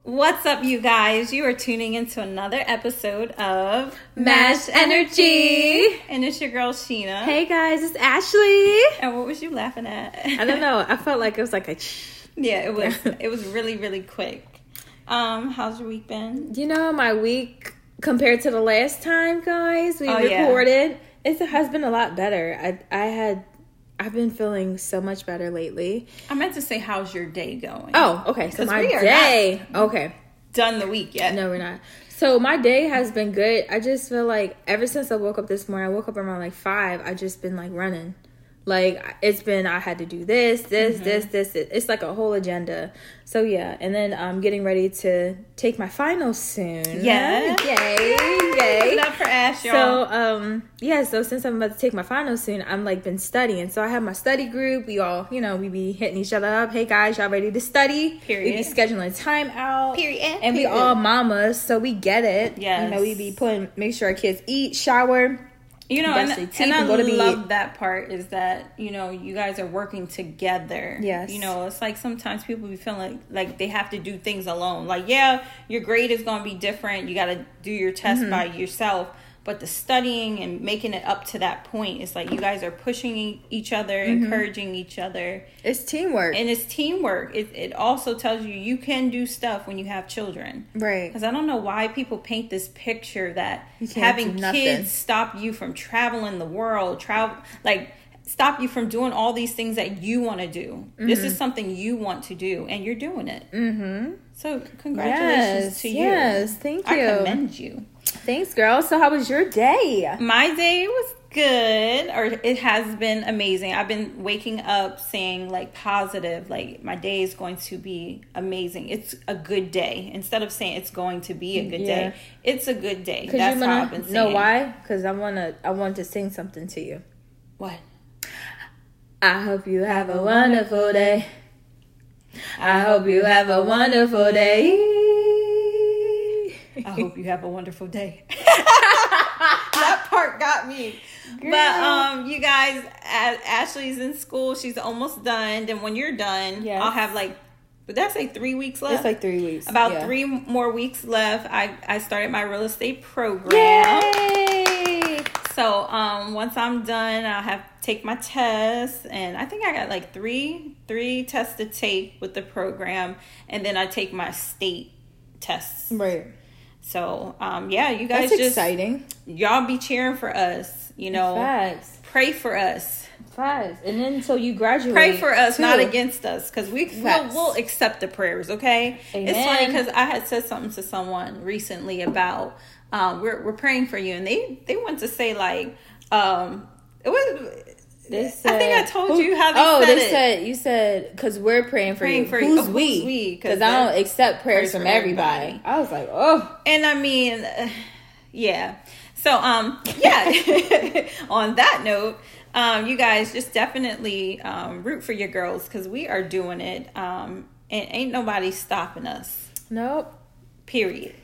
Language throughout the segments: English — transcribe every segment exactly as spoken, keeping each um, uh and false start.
What's up, you guys? You are tuning into another episode of Mash Energy. And it's your girl, Sheena. Hey, guys, it's Ashley. And what was you laughing at? I don't know. I felt like it was like a... Yeah, it was It was really, really quick. Um, how's your week been? You know, my week, compared to the last time, guys, we oh, recorded, yeah. it has been a lot better. I, I had... I've been feeling so much better lately. I meant to say, how's your day going? Oh, okay. So my we are day... Okay. Done the week yet. No, we're not. So my day has been good. I just feel like ever since I woke up this morning, I woke up around like five. I just been like running. Like it's been, I had to do this, this, mm-hmm. this, this. It's like a whole agenda. So yeah. And then I'm getting ready to take my finals soon. Yeah. Yay. Yay. Give it up for Ash, y'all. So, um, yeah. So since I'm about to take my finals soon, I'm like been studying. So I have my study group. We all, you know, we be hitting each other up. Hey guys, y'all ready to study? Period. We be scheduling time out. Period. And Period. we all mamas, so we get it. Yes. You know, we be putting, make sure our kids eat, shower. You know, brush and, their teeth and I and go to love bed. that part is that, you know, you guys are working together. Yes. You know, it's like sometimes people be feeling like, like they have to do things alone. Like, yeah, your grade is going to be different. You got to do your test mm-hmm. by yourself. But the studying and making it up to that point, it's like you guys are pushing each other, mm-hmm. encouraging each other. It's teamwork. And it's teamwork. It, it also tells you you can do stuff when you have children. Right. Because I don't know why people paint this picture that you can't having do nothing. kids stop you from traveling the world, travel like stop you from doing all these things that you want to do. Mm-hmm. This is something you want to do, and you're doing it. Mm-hmm. So congratulations yes, to you. Yes, thank you. I commend you. Thanks, girl. So how was your day? My day was good, or it has been amazing. I've been waking up saying like positive, like my day is going to be amazing. It's a good day. Instead of saying it's going to be a good yeah. day, it's a good day. That's wanna, how I've been saying. Know why? Because I wanna, I want to sing something to you. What? I hope you have a wonderful day. I hope you have a wonderful day. I hope you have a wonderful day. That part got me. Girl. But um, you guys, as Ashley's in school, she's almost done. Then when you're done, yes. I'll have like, would that say three weeks left? It's like three weeks. About yeah. three more weeks left. I, I started my real estate program. Yay! So um, once I'm done, I'll have take my tests, and I think I got like three three tests to take with the program, and then I take my state tests. Right. So, um, yeah, you guys That's just... exciting. Y'all be cheering for us, you know. Facts. Pray for us. Facts. And then so you graduate. Pray for us, too. not against us, because we, we'll, we'll accept the prayers, okay? Amen. It's funny because I had said something to someone recently about, um, we're, we're praying for you, and they, they went to say, like, um, it was... They said, I think I told who, you how they oh, said they it. said, you said, because we're praying for praying you. For who's you. we? Who's we? Because I don't accept prayers, prayers from everybody. everybody. I was like, oh. And I mean, uh, yeah. So, um, yeah. On that note, um, you guys just definitely um, root for your girls, because we are doing it. Um, and ain't nobody stopping us. Nope. Period.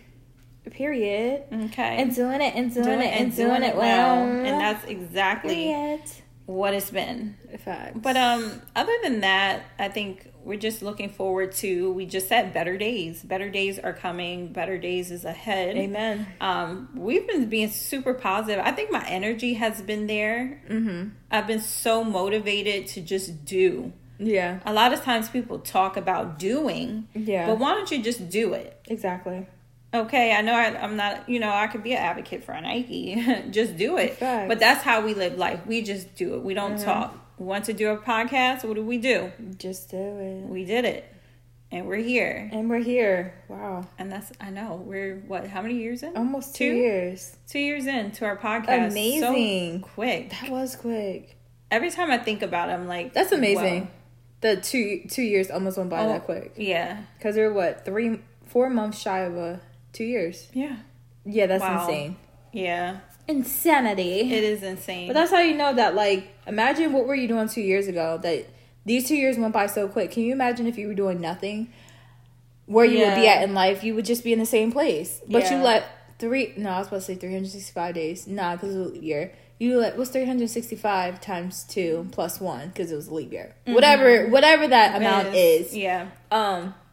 Period. Okay. And doing it and doing, doing it and, and doing, doing it well. well. And that's exactly Period. What it's been. Facts. But um, other than that, I think we're just looking forward to, we just said better days. Better days are coming. Better days is ahead. Amen. Um, we've been being super positive. I think my energy has been there. Mm-hmm. I've been so motivated to just do. Yeah. A lot of times people talk about doing. Yeah. But why don't you just do it? Exactly. Okay, I know I, I'm not, you know, I could be an advocate for a Nike. Just do it. Facts. But that's how we live life. We just do it. We don't mm-hmm. talk. We want to do a podcast. What do we do? Just do it. We did it. And we're here. And we're here. Wow. And that's, I know, we're, what, how many years in? Almost two, two years. Two years into our podcast. Amazing. So quick. That was quick. Every time I think about it, I'm like, that's amazing. Wow. The two two years almost went by oh, that quick. Yeah. Because we're, what, three, four months shy of a... Two years. Yeah. Yeah, that's wow. insane. Yeah. Insanity. It is insane. But that's how you know that, like, imagine what were you doing two years ago, that these two years went by so quick. Can you imagine if you were doing nothing? Where you yeah. would be at in life, you would just be in the same place. But yeah. you let three, no, I was supposed to say three hundred sixty-five days. Nah, because it was a leap year. You let, what's three hundred sixty-five times two plus one, because it was a leap year. Mm-hmm. Whatever, whatever that amount is. is. Yeah. Um,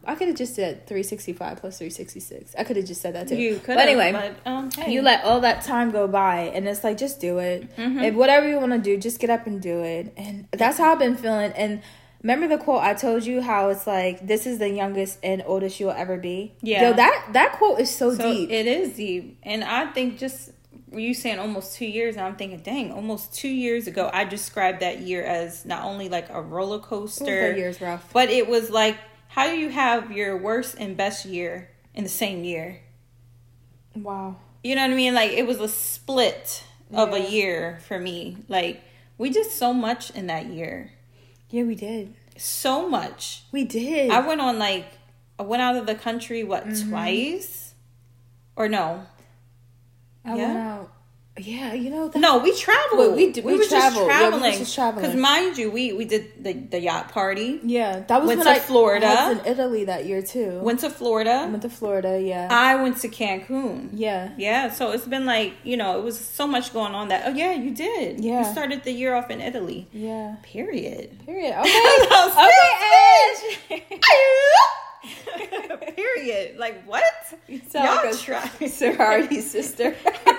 I could have just said three sixty-five plus three sixty-six. I could have just said that too. You could. But anyway, but, um, hey. you let all that time go by, and it's like, just do it. Mm-hmm. If whatever you want to do, just get up and do it. And that's how I've been feeling. And remember the quote I told you, how it's like, this is the youngest and oldest you'll ever be? Yeah. Yo, that, that quote is so, so deep. It is deep. And I think just, you saying almost two years, and I'm thinking, dang, almost two years ago, I described that year as not only like a roller coaster. That year's rough. But it was like, how do you have your worst and best year in the same year? Wow. You know what I mean? Like, it was a split of yeah. a year for me. Like, we did so much in that year. Yeah, we did. So much. We did. I went on, like, I went out of the country, what, mm-hmm. twice? Or no? I yeah. went out. Yeah, you know. That, no, we traveled. Well, we, we, we, we were traveled. just traveling. Yeah, we were just traveling. Because mind you, we, we did the, the yacht party. Yeah, that was went when to I Florida. I was in Italy that year too. Went to Florida. Went to Florida. Yeah. I went to Cancun. Yeah. Yeah. So it's been like, you know, it was so much going on that. Oh yeah, you did. Yeah. You started the year off in Italy. Yeah. Period. Period. Okay. Okay, Edge. Period. Like what? You sound Y'all like a try. sorority sister.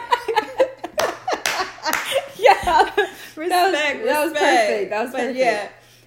Yeah, respect, that was, respect. That was perfect. That was but perfect. Yeah.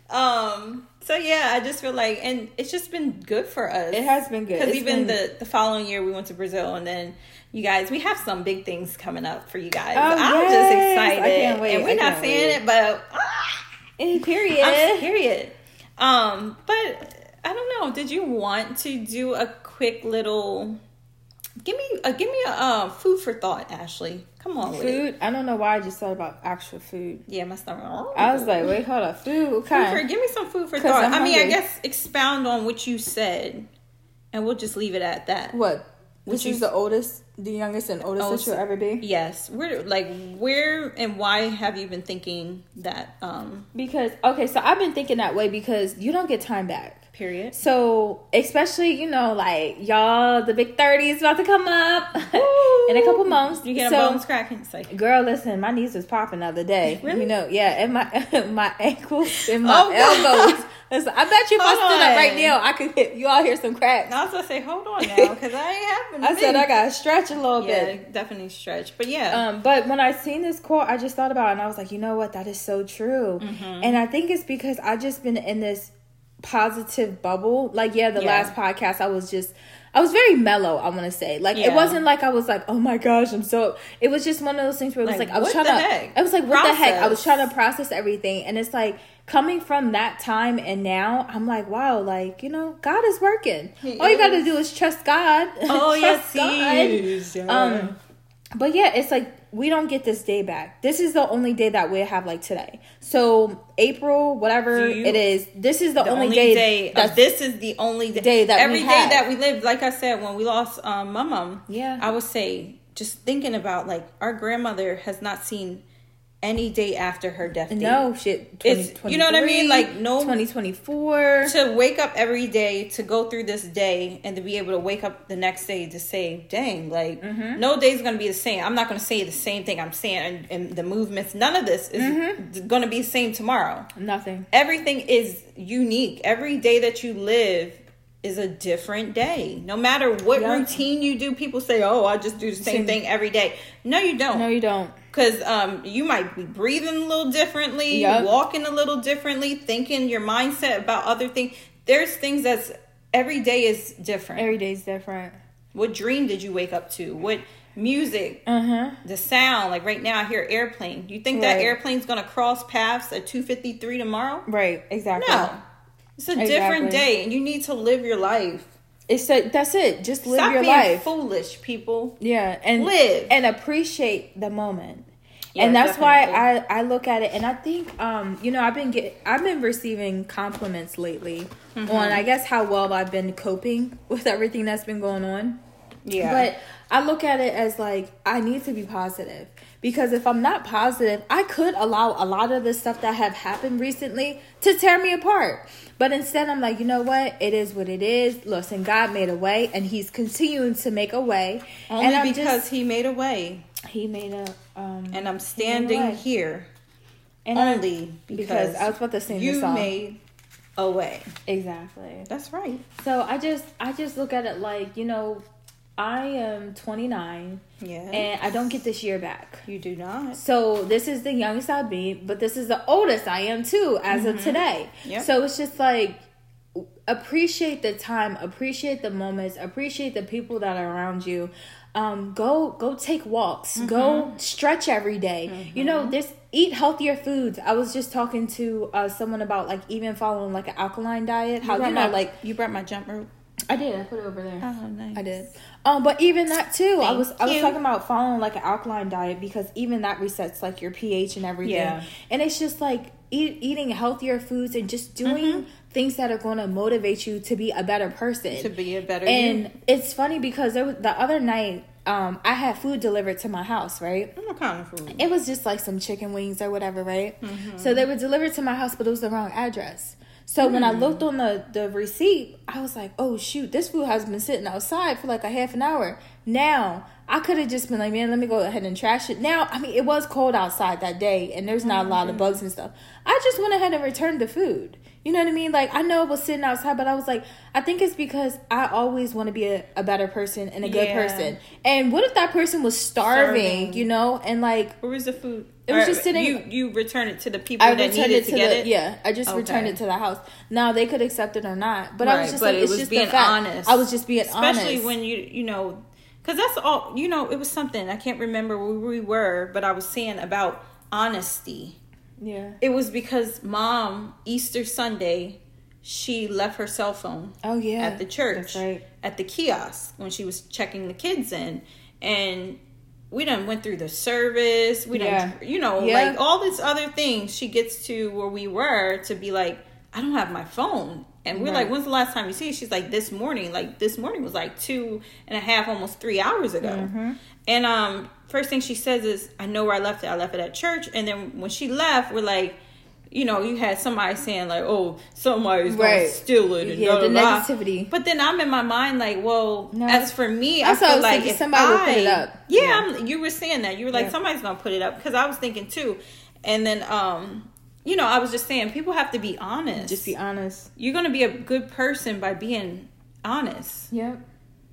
Um. So yeah, I just feel like, and it's just been good for us. It has been good. Because even been... the the following year we went to Brazil, and then you guys, we have some big things coming up for you guys. Oh, I'm yes. just excited. I can't wait. And we're I not saying wait. it, but ah, period. I'm, period. Um. But I don't know. Did you want to do a quick little? Give me a give me a uh, food for thought, Ashley. Come on, with food. It. I don't know why I just thought about actual food. Yeah, my stomach. Oh. I was like, wait, hold up, food. What kind? Food for, give me some food for thought. I'm I mean, hungry. I guess expound on what you said, and we'll just leave it at that. What? Which This is the oldest, the youngest, and oldest oldest, that you'll ever be. Yes. Where, like, where and why have you been thinking that? Um, because okay, so I've been thinking that way because you don't get time back. Period. So, especially, you know, like, y'all, the big thirty is about to come up in a couple months. You get so, a bones cracking. It's like, girl, listen, my knees was popping the other day. Really? You know, yeah, and my my ankles and my oh, elbows. Listen, I bet you if hold I stood on. up right now, I could hit, you all hear some cracks. I was going to say, hold on now, because I ain't having I said I got to stretch a little yeah, bit. definitely stretch. But yeah. Um, but when I seen this quote, I just thought about it, and I was like, you know what? That is so true. Mm-hmm. And I think it's because I just been in this positive bubble. Like, yeah, the yeah. last podcast, I was just, I was very mellow, I want to say. Like, yeah. it wasn't like I was like, oh my gosh, I'm so, it was just one of those things where it was like, like I was what trying the to, heck? I was like, what process. the heck? I was trying to process everything. And it's like, coming from that time and now, I'm like, wow, like, you know, God is working. He All is. you got to do is trust God. Oh, trust yes, God. he is. Yeah. Um, but yeah, it's like, we don't get this day back. This is the only day that we have, like, today. So April, whatever you, it is, this is the, the only, only day. day That's, this is the only day, day that every we day have. that we live. Like I said, when we lost um, my mom, yeah, I would say just thinking about like our grandmother has not seen any day after her death date. No shit. It's, you know what I mean? Like no twenty twenty-four to wake up every day, to go through this day, and to be able to wake up the next day to say, "Dang, like mm-hmm. no day's gonna be the same." I'm not gonna say the same thing I'm saying, and, and the movements. None of this is mm-hmm. gonna be the same tomorrow. Nothing. Everything is unique. Every day that you live is a different day. No matter what yep. routine you do, people say, "Oh, I just do the same, same thing every day." No, you don't. No, you don't. Because um, you might be breathing a little differently, yep. walking a little differently, thinking your mindset about other things. There's things that's every day is different. Every day is different. What dream did you wake up to? What music? Uh-huh. The sound. Like right now, I hear airplane. You think right. that airplane's going to cross paths at two fifty-three tomorrow? Right, exactly. No. It's a exactly. different day, and you need to live your life. It's a, that's it. Just live Stop your being life. Foolish, people. Yeah, and live and appreciate the moment. Yeah, and that's definitely. why I, I look at it, and I think um you know I've been get I've been receiving compliments lately mm-hmm. on I guess how well I've been coping with everything that's been going on. Yeah, but I look at it as like I need to be positive, because if I'm not positive, I could allow a lot of the stuff that have happened recently to tear me apart. But instead, I'm like, you know what? It is what it is. Listen, God made a way, and He's continuing to make a way. Only and I'm because just, He made a way. He made a um, and I'm standing here and only I, because, because I was about to sing you this song. made away. Exactly. That's right. So I just I just look at it like, you know, I am twenty-nine. Yeah. And I don't get this year back. You do not. So this is the youngest I'll be, but this is the oldest I am too, as mm-hmm. of today. Yep. So it's just like, appreciate the time, appreciate the moments, appreciate the people that are around you. Um, go go take walks, mm-hmm. go stretch every day. Mm-hmm. You know, this eat healthier foods. I was just talking to uh, someone about like even following like an alkaline diet. How you, you know my, like you brought my jump rope. I did. I put it over there. Oh, nice. I did. Um, but even that too. Thank I was I was you. talking about following like an alkaline diet because even that resets like your pH and everything. Yeah. And it's just like eat, eating healthier foods and just doing mm-hmm. things that are going to motivate you to be a better person. To be a better And you. It's funny because there was, the other night um, I had food delivered to my house, right? What kind of food? It was just like some chicken wings or whatever, right? Mm-hmm. So they were delivered to my house, but it was the wrong address. So mm. when I looked on the, the receipt, I was like, oh, shoot, this food has been sitting outside for like a half an hour. Now, I could have just been like, man, let me go ahead and trash it. Now, I mean, it was cold outside that day, and there's not mm-hmm. a lot of bugs and stuff. I just went ahead and returned the food. You know what I mean? Like, I know it was sitting outside, but I was like, I think it's because I always want to be a, a better person and a good yeah. person. And what if that person was starving, starving. you know? And like... Where was the food? It was or just sitting... You you returned it to the people I that needed it to, to get the, it? Yeah, I just okay. returned it to the house. Now, they could accept it or not. But right, I was just but like, it it's was just being the fact. honest. I was just being Especially honest. Especially when you, you know... Because that's all... You know, it was something. I can't remember where we were, but I was saying about honesty. Yeah. It was because Mom, Easter Sunday... She left her cell phone oh, yeah. at the church, That's right. at the kiosk when she was checking the kids in. And we done went through the service. We yeah. done, you know, yeah. like all these other things. She gets to where we were to be like, I don't have my phone. And we're right. like, when's the last time you see it? She's like, this morning. Like, this morning was like two and a half, almost three hours ago. Mm-hmm. And um, first thing she says is, I know where I left it. I left it at church. And then when she left, we're like, you know, you had somebody saying like, "Oh, somebody's right. going to steal it," and yeah, blah, the blah, negativity. But then I'm in my mind like, well, no, as for me, I feel I like if somebody I, will put it up. Yeah, yeah. I'm, you were saying that you were like, yeah. somebody's going to put it up because I was thinking too. And then, um, you know, I was just saying, people have to be honest. Just be honest. You're going to be a good person by being honest. Yep.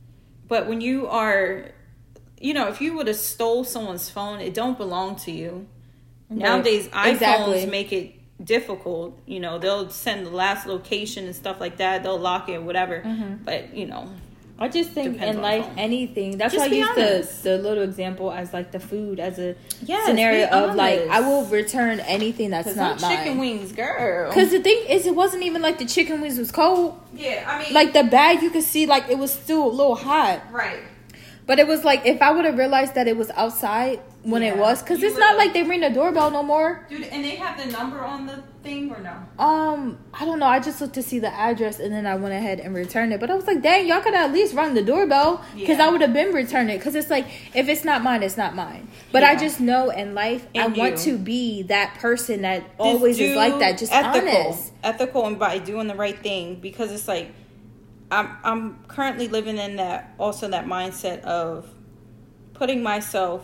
But when you are, you know, if you would have stole someone's phone, it don't belong to you. Right. Nowadays, iPhones exactly. make it difficult. You know, they'll send the last location and stuff like that. They'll lock it, whatever. Mm-hmm. But, you know, I just think in life, phone. anything. That's just why I use honest. the, the little example as like the food as a yes, scenario of like, I will return anything that's not mine. Chicken wings, girl. Because the thing is, it wasn't even like the chicken wings was cold. Yeah, I mean, like the bag, you could see like it was still a little hot. Right. But it was like, if I would have realized that it was outside when yeah, it was, because it's not like they ring the doorbell no more. Dude, and they have the number on the thing or no? Um, I don't know. I just looked to see the address and then I went ahead and returned it. But I was like, dang, y'all could at least rung the doorbell because yeah. I would have been returned it. Because it's like, if it's not mine, it's not mine. But yeah. I just know in life, and I you. want to be that person that just always is like that, just ethical, honest. Ethical and by doing the right thing, because it's like, I'm I'm currently living in that, also that mindset of putting myself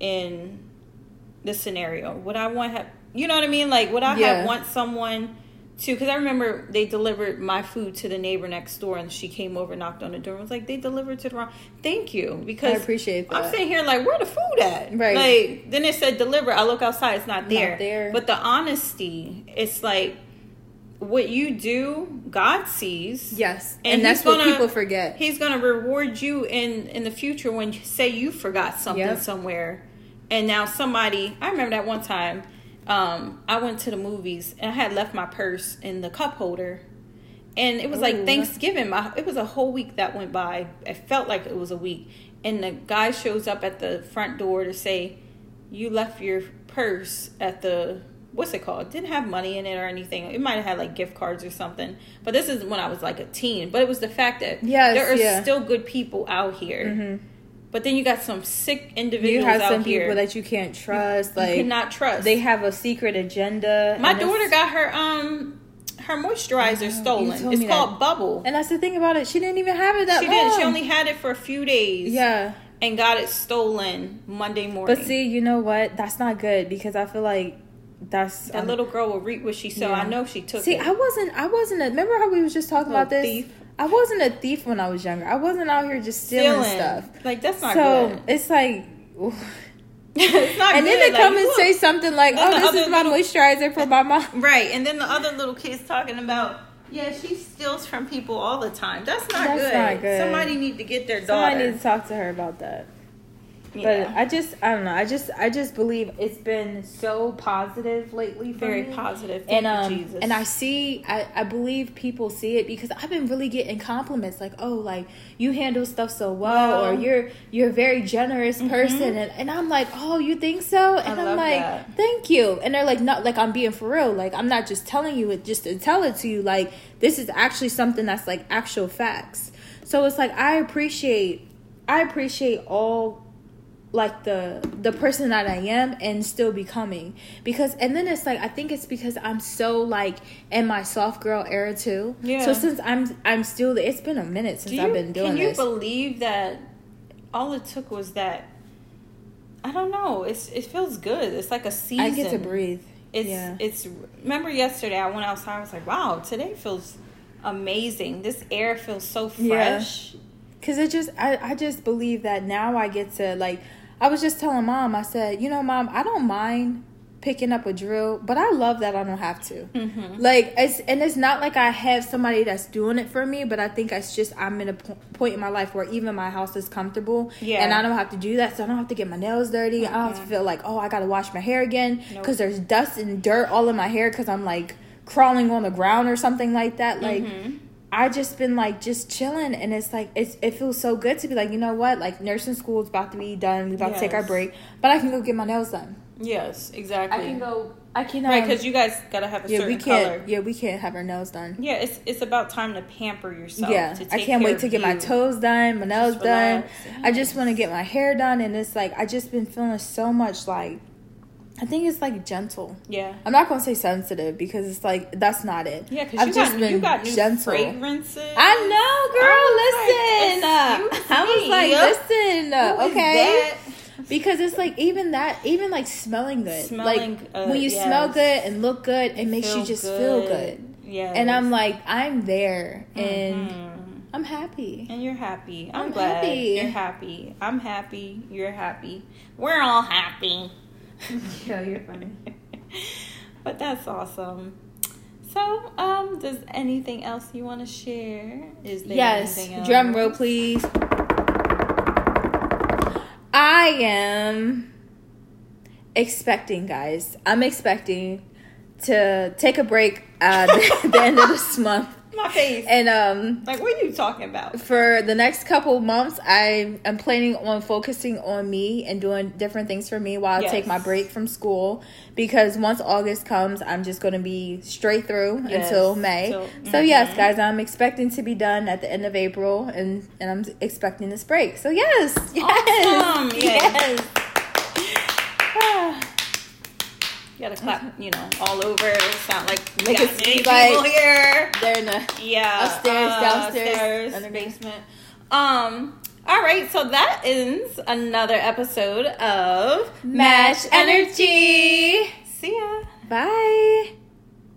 in this scenario. Would I want have, you know what I mean? Like, would I yeah. have want someone to, because I remember they delivered my food to the neighbor next door and she came over, knocked on the door and was like, they delivered to the wrong, thank you. Because I appreciate that. I'm sitting here like, where the food at? Right. Like, then it said deliver. I look outside, it's not there. Not there. But the honesty, it's like, what you do, God sees. Yes, and, and that's gonna, what people forget. He's going to reward you in, in the future when, say, you forgot something yep. somewhere. And now somebody, I remember that one time, um, I went to the movies and I had left my purse in the cup holder. And it was Ooh. like Thanksgiving. My, it was a whole week that went by. It felt like it was a week. And the guy shows up at the front door to say, you left your purse at the... what's it called? It didn't have money in it or anything. It might have had like gift cards or something. But this is when I was like a teen. But it was the fact that yes, there are yeah. still good people out here. Mm-hmm. But then you got some sick individuals out here. You have out some here. people that you can't trust. You, like you cannot trust. They have a secret agenda. My daughter got her um her moisturizer oh, stolen. It's called that. Bubble. And that's the thing about it. She didn't even have it that she long. She didn't. She only had it for a few days. Yeah. And got it stolen Monday morning. But see, you know what? That's not good because I feel like That's that um, little girl will reap what she sow. yeah. I know she took See, it. I wasn't. I wasn't. A, remember how we was just talking Little about this? thief. I wasn't a thief when I was younger. I wasn't out here just stealing, Stealing. stuff. Like, that's not so good. it's like. It's not and good. then they like, come and look. say something like, Then "Oh, the this other is my little- moisturizer for my mom." Right, and then the other little kids talking about, yeah, she steals from people all the time. That's not That's good. not good. Somebody need to get their daughter. Somebody needs to talk to her about that. Yeah. But I just, I don't know. I just, I just believe it's been so positive lately. For Very me. positive. Thank And you, um, Jesus. and I see, I, I believe people see it because I've been really getting compliments like, oh, like you handle stuff so well, Well, or you're you're a very generous person, Mhm. and, and I'm like, oh, you think so? And I I'm love like, that. thank you. And they're like, not like I'm being for real. Like I'm not just telling you it just to tell it to you. Like this is actually something that's like actual facts. So it's like I appreciate, I appreciate all. Like the the person that I am and still becoming, because and then it's like I think it's because I'm so like in my soft girl era too. Yeah. So since I'm I'm still it's been a minute since Do you, I've been doing Can you this. believe that all it took was that? I don't know. It's it feels good. It's like a season. I get to breathe. It's yeah. it's. Remember yesterday I went outside. I was like, wow, today feels amazing. This air feels so fresh. Yeah. Cause it just I I just believe that now I get to like. I was just telling Mom, I said, you know, Mom, I don't mind picking up a drill, but I love that I don't have to. Mm-hmm. Like, it's, and it's not like I have somebody that's doing it for me, but I think it's just I'm in a po- point in my life where even my house is comfortable, Yeah. and I don't have to do that, so I don't have to get my nails dirty. Mm-hmm. I don't have to feel like, oh, I got to wash my hair again, because nope. there's dust and dirt all in my hair because I'm, like, crawling on the ground or something like that. Like, mm-hmm. I just been like just chilling, and it's like it's it feels so good to be like, you know what, like nursing school is about to be done, we about yes. to take our break, but I can go get my nails done. Yes, exactly. I can go. I can um, right, because you guys gotta have a yeah, certain we can't, color. Yeah, we can't have our nails done. Yeah, it's it's about time to pamper yourself. Yeah, to take I can't care wait to get you. my toes done, my nails just done. Yes. I just want to get my hair done, and it's like I just been feeling so much like. I think it's like gentle. Yeah. I'm not gonna say sensitive because it's like that's not it. Yeah, because you, just got, been you got new gentle. fragrances. I know, girl. I listen, like, uh, I was like, listen, uh, Who okay, is because it's like even that, even like smelling good, Smelling, like uh, when you yes. smell good and look good, it, it makes you just good. feel good. Yeah, and I'm like, I'm there, and mm-hmm. I'm happy, and you're happy. I'm, I'm glad happy. You're happy. I'm happy. You're happy. We're all happy. Yeah, you're funny. But that's awesome. So, um, does anything else you want to share? Is there yes, anything else? Drum roll, please. I am expecting, guys. I'm expecting to take a break at the end of this month. My face. And um like, what are you talking about? For the next couple months, I am planning on focusing on me and doing different things for me while yes. I take my break from school, because once August comes, I'm just going to be straight through yes. until May. So, mm-hmm. so yes, guys, I'm expecting to be done at the end of April, and and I'm expecting this break. So yes, yes, awesome. yes. yes. You gotta clap, you know, all over. It's not like we Make got it many like people here. They're in the yeah, upstairs, uh, downstairs, upstairs, basement. Um. All right, so that ends another episode of Match Energy. See ya. Bye.